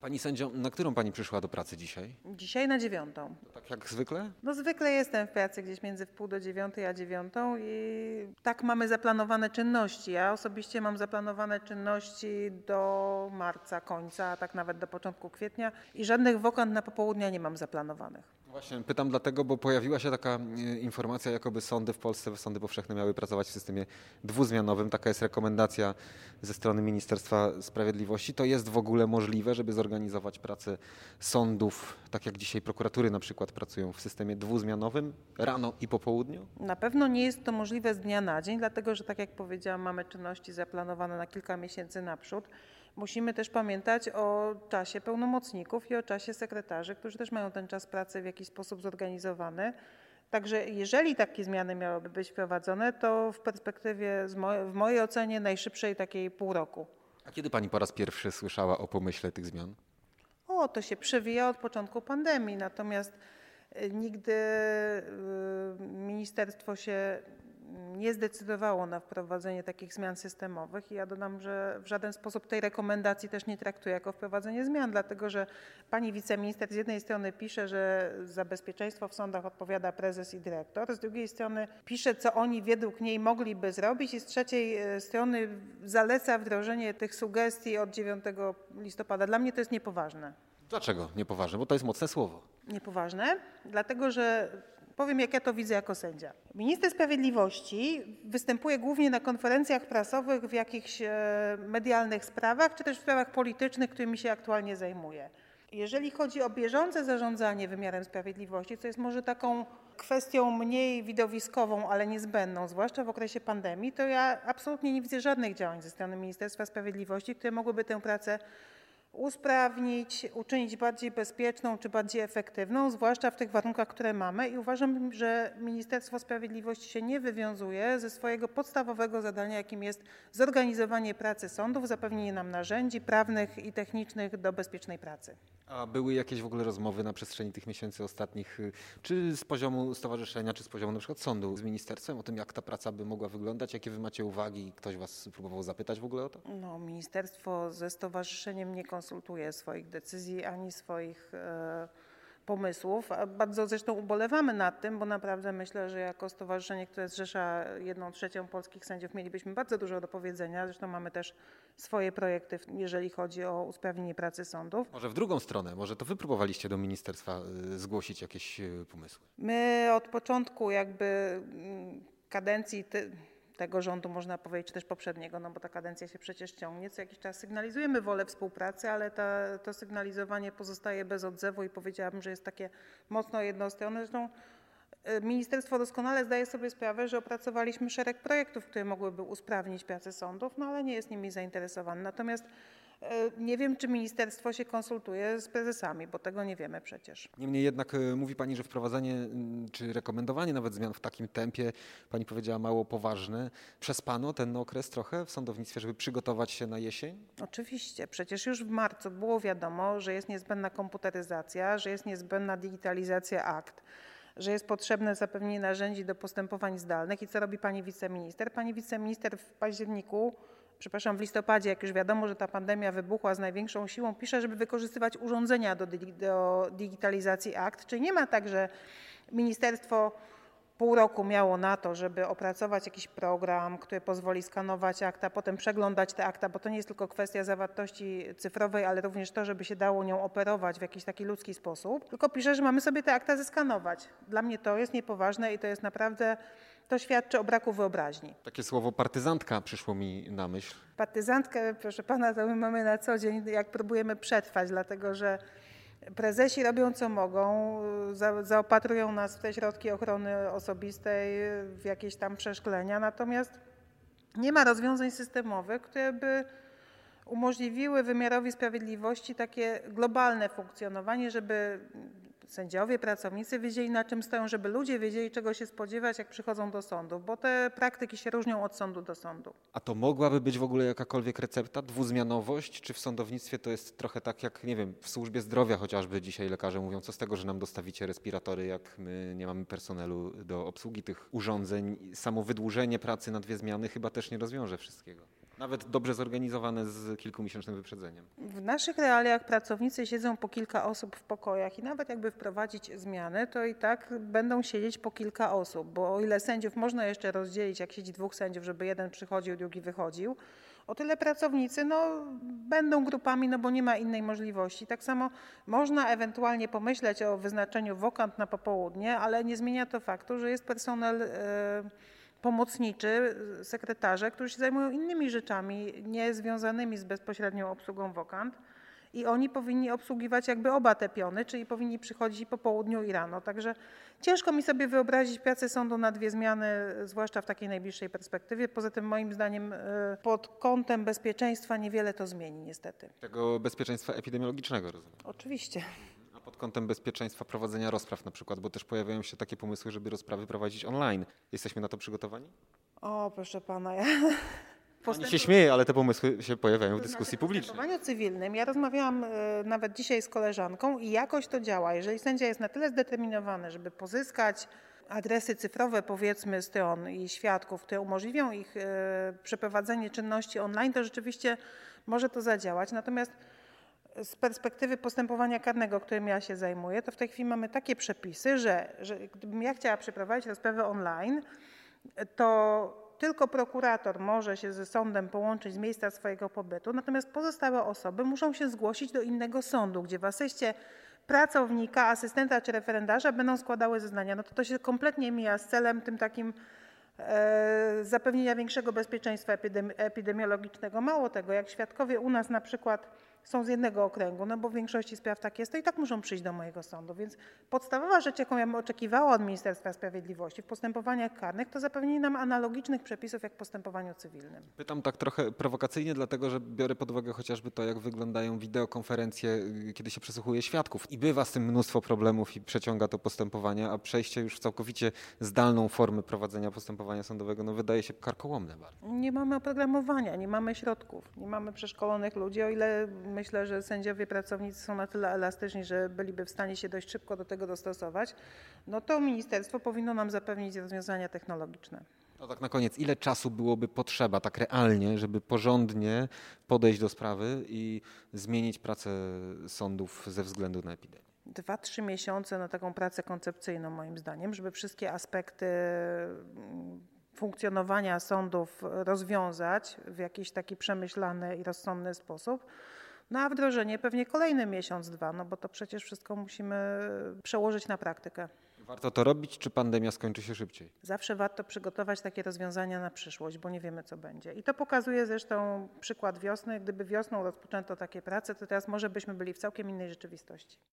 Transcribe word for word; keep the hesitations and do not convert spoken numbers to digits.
Pani sędzio, na którą pani przyszła do pracy dzisiaj? Dzisiaj na dziewiątą. To tak jak zwykle? No zwykle jestem w pracy gdzieś między wpół do dziewiątej a dziewiątą i tak mamy zaplanowane czynności. Ja osobiście mam zaplanowane czynności do marca, końca, a tak nawet do początku kwietnia i żadnych wokant na popołudnia nie mam zaplanowanych. Właśnie pytam dlatego, bo pojawiła się taka e, informacja, jakoby sądy w Polsce, sądy powszechne miały pracować w systemie dwuzmianowym. Taka jest rekomendacja ze strony Ministerstwa Sprawiedliwości. To jest w ogóle możliwe, żeby zorganizować pracę sądów, tak jak dzisiaj prokuratury na przykład pracują w systemie dwuzmianowym, rano i po południu? Na pewno nie jest to możliwe z dnia na dzień, dlatego że tak jak powiedziałam, mamy czynności zaplanowane na kilka miesięcy naprzód. Musimy też pamiętać o czasie pełnomocników i o czasie sekretarzy, którzy też mają ten czas pracy w jakiś sposób zorganizowany. Także jeżeli takie zmiany miałyby być wprowadzone, to w perspektywie, w mojej ocenie, najszybszej takiej pół roku. A kiedy pani po raz pierwszy słyszała o pomyśle tych zmian? O, to się przewija od początku pandemii, natomiast nigdy ministerstwo się nie zdecydowało na wprowadzenie takich zmian systemowych i ja dodam, że w żaden sposób tej rekomendacji też nie traktuję jako wprowadzenie zmian, dlatego że pani wiceminister z jednej strony pisze, że za bezpieczeństwo w sądach odpowiada prezes i dyrektor, z drugiej strony pisze, co oni według niej mogliby zrobić i z trzeciej strony zaleca wdrożenie tych sugestii od dziewiątego listopada. Dla mnie to jest niepoważne. Dlaczego niepoważne? Bo to jest mocne słowo. Niepoważne, dlatego że powiem, jak ja to widzę jako sędzia. Minister sprawiedliwości występuje głównie na konferencjach prasowych w jakichś medialnych sprawach, czy też w sprawach politycznych, którymi się aktualnie zajmuje. Jeżeli chodzi o bieżące zarządzanie wymiarem sprawiedliwości, co jest może taką kwestią mniej widowiskową, ale niezbędną, zwłaszcza w okresie pandemii, to ja absolutnie nie widzę żadnych działań ze strony Ministerstwa Sprawiedliwości, które mogłyby tę pracę usprawnić, uczynić bardziej bezpieczną czy bardziej efektywną, zwłaszcza w tych warunkach, które mamy i uważam, że Ministerstwo Sprawiedliwości się nie wywiązuje ze swojego podstawowego zadania, jakim jest zorganizowanie pracy sądów, zapewnienie nam narzędzi prawnych i technicznych do bezpiecznej pracy. A były jakieś w ogóle rozmowy na przestrzeni tych miesięcy ostatnich, czy z poziomu stowarzyszenia, czy z poziomu na przykład sądu z ministerstwem o tym, jak ta praca by mogła wyglądać, jakie wy macie uwagi? Ktoś was próbował zapytać w ogóle o to? No, ministerstwo ze stowarzyszeniem nie konsultuje swoich decyzji ani swoich e, pomysłów. A bardzo zresztą ubolewamy nad tym, bo naprawdę myślę, że jako stowarzyszenie, które zrzesza jedną trzecią polskich sędziów, mielibyśmy bardzo dużo do powiedzenia. Zresztą mamy też swoje projekty, jeżeli chodzi o usprawnienie pracy sądów. Może w drugą stronę, może to wy próbowaliście do ministerstwa y, zgłosić jakieś y, pomysły? My od początku jakby kadencji ty, tego rządu, można powiedzieć, czy też poprzedniego, no bo ta kadencja się przecież ciągnie, co jakiś czas sygnalizujemy wolę współpracy, ale ta, to sygnalizowanie pozostaje bez odzewu i powiedziałabym, że jest takie mocno jednostronne. Zresztą ministerstwo doskonale zdaje sobie sprawę, że opracowaliśmy szereg projektów, które mogłyby usprawnić pracę sądów, no ale nie jest nimi zainteresowany. Natomiast nie wiem, czy ministerstwo się konsultuje z prezesami, bo tego nie wiemy przecież. Niemniej jednak mówi pani, że wprowadzanie czy rekomendowanie nawet zmian w takim tempie, pani powiedziała, mało poważne. Przespano ten okres trochę w sądownictwie, żeby przygotować się na jesień? Oczywiście. Przecież już w marcu było wiadomo, że jest niezbędna komputeryzacja, że jest niezbędna digitalizacja akt, że jest potrzebne zapewnienie narzędzi do postępowań zdalnych. I co robi pani wiceminister? Pani wiceminister w październiku, przepraszam, w listopadzie, jak już wiadomo, że ta pandemia wybuchła z największą siłą, pisze, żeby wykorzystywać urządzenia do, do digitalizacji akt. Czyli nie ma tak, że ministerstwo pół roku miało na to, żeby opracować jakiś program, który pozwoli skanować akta, potem przeglądać te akta, bo to nie jest tylko kwestia zawartości cyfrowej, ale również to, żeby się dało nią operować w jakiś taki ludzki sposób. Tylko pisze, że mamy sobie te akta zeskanować. Dla mnie to jest niepoważne i to jest naprawdę, to świadczy o braku wyobraźni. Takie słowo partyzantka przyszło mi na myśl. Partyzantkę, proszę pana, to my mamy na co dzień, jak próbujemy przetrwać, dlatego że prezesi robią co mogą, za, zaopatrują nas w te środki ochrony osobistej, w jakieś tam przeszklenia, natomiast nie ma rozwiązań systemowych, które by umożliwiły wymiarowi sprawiedliwości takie globalne funkcjonowanie, żeby sędziowie, pracownicy wiedzieli, na czym stoją, żeby ludzie wiedzieli, czego się spodziewać, jak przychodzą do sądów, bo te praktyki się różnią od sądu do sądu. A to mogłaby być w ogóle jakakolwiek recepta? Dwuzmianowość? Czy w sądownictwie to jest trochę tak jak, nie wiem, w służbie zdrowia chociażby dzisiaj lekarze mówią, co z tego, że nam dostawicie respiratory, jak my nie mamy personelu do obsługi tych urządzeń. Samo wydłużenie pracy na dwie zmiany chyba też nie rozwiąże wszystkiego. Nawet dobrze zorganizowane z kilkumiesięcznym wyprzedzeniem. W naszych realiach pracownicy siedzą po kilka osób w pokojach i nawet jakby wprowadzić zmiany, to i tak będą siedzieć po kilka osób, bo o ile sędziów można jeszcze rozdzielić, jak siedzi dwóch sędziów, żeby jeden przychodził, drugi wychodził, o tyle pracownicy no, będą grupami, no bo nie ma innej możliwości. Tak samo można ewentualnie pomyśleć o wyznaczeniu wokant na popołudnie, ale nie zmienia to faktu, że jest personel e, pomocniczy, sekretarze, którzy się zajmują innymi rzeczami, nie związanymi z bezpośrednią obsługą wokant i oni powinni obsługiwać jakby oba te piony, czyli powinni przychodzić i po południu i rano. Także ciężko mi sobie wyobrazić pracę sądu na dwie zmiany, zwłaszcza w takiej najbliższej perspektywie. Poza tym moim zdaniem pod kątem bezpieczeństwa niewiele to zmieni niestety. Tego bezpieczeństwa epidemiologicznego, rozumiem. Oczywiście. Pod kątem bezpieczeństwa prowadzenia rozpraw na przykład, bo też pojawiają się takie pomysły, żeby rozprawy prowadzić online. Jesteśmy na to przygotowani? O, proszę pana, ja... Pani się śmieje, ale te pomysły się pojawiają w To dyskusji znaczy, w publicznej. W postępowaniu cywilnym, ja rozmawiałam y, nawet dzisiaj z koleżanką i jakoś to działa. Jeżeli sędzia jest na tyle zdeterminowany, żeby pozyskać adresy cyfrowe powiedzmy stron i świadków, które umożliwią ich y, przeprowadzenie czynności online, to rzeczywiście może to zadziałać. Natomiast z perspektywy postępowania karnego, którym ja się zajmuję, to w tej chwili mamy takie przepisy, że, że gdybym ja chciała przeprowadzić rozprawę online, to tylko prokurator może się ze sądem połączyć z miejsca swojego pobytu, natomiast pozostałe osoby muszą się zgłosić do innego sądu, gdzie w asyście pracownika, asystenta czy referendarza będą składały zeznania. No to to się kompletnie mija z celem tym takim e, zapewnienia większego bezpieczeństwa epidemi epidemiologicznego. Mało tego, jak świadkowie u nas na przykład są z jednego okręgu, no bo w większości spraw tak jest, to i tak muszą przyjść do mojego sądu. Więc podstawowa rzecz, jaką ja bym oczekiwała od Ministerstwa Sprawiedliwości w postępowaniach karnych, to zapewnienie nam analogicznych przepisów jak w postępowaniu cywilnym. Pytam tak trochę prowokacyjnie, dlatego że biorę pod uwagę chociażby to, jak wyglądają wideokonferencje, kiedy się przesłuchuje świadków. I bywa z tym mnóstwo problemów i przeciąga to postępowanie, a przejście już w całkowicie zdalną formę prowadzenia postępowania sądowego no wydaje się karkołomne bardzo. Nie mamy oprogramowania, nie mamy środków, nie mamy przeszkolonych ludzi, o ile myślę, że sędziowie pracownicy są na tyle elastyczni, że byliby w stanie się dość szybko do tego dostosować, no to ministerstwo powinno nam zapewnić rozwiązania technologiczne. No tak na koniec, ile czasu byłoby potrzeba tak realnie, żeby porządnie podejść do sprawy i zmienić pracę sądów ze względu na epidemię? Dwa, trzy miesiące na taką pracę koncepcyjną moim zdaniem, żeby wszystkie aspekty funkcjonowania sądów rozwiązać w jakiś taki przemyślany i rozsądny sposób. No a wdrożenie pewnie kolejny miesiąc, dwa, no bo to przecież wszystko musimy przełożyć na praktykę. Warto to robić, czy pandemia skończy się szybciej? Zawsze warto przygotować takie rozwiązania na przyszłość, bo nie wiemy, co będzie. I to pokazuje zresztą przykład wiosny. Gdyby wiosną rozpoczęto takie prace, to teraz może byśmy byli w całkiem innej rzeczywistości.